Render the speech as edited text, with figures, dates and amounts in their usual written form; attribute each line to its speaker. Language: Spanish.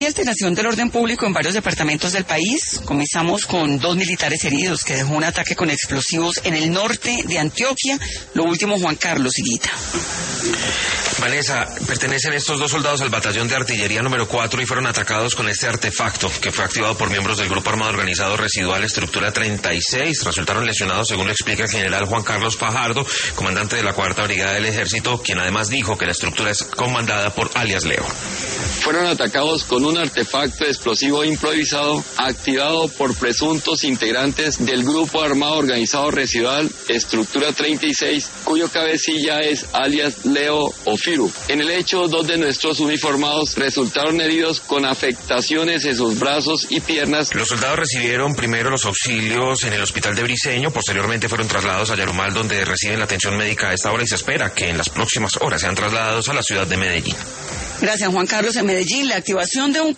Speaker 1: Y alteración del orden público en varios departamentos del país. Comenzamos con 2 militares heridos que dejó un ataque con explosivos en el norte de Antioquia. Lo último, Juan Carlos Higuita.
Speaker 2: Vanessa, pertenecen estos 2 soldados al batallón de artillería número 4 y fueron atacados con este artefacto que fue activado por miembros del Grupo Armado Organizado Residual Estructura 36. Resultaron lesionados, según lo explica el general Juan Carlos Fajardo, comandante de la 4ª Brigada del Ejército, quien además dijo que la estructura es comandada por alias Leo.
Speaker 3: Fueron atacados con un artefacto explosivo improvisado activado por presuntos integrantes del Grupo Armado Organizado Residual Estructura 36, cuyo cabecilla es alias Leo Ofiru. En el hecho, 2 de nuestros uniformados resultaron heridos con afectaciones en sus brazos y piernas.
Speaker 2: Los soldados recibieron primero los auxilios en el hospital de Briceño, posteriormente fueron trasladados a Yarumal, donde reciben la atención médica a esta hora y se espera que en las próximas horas sean trasladados a la ciudad de Medellín.
Speaker 1: Gracias, Juan Carlos. En Medellín, la activación de un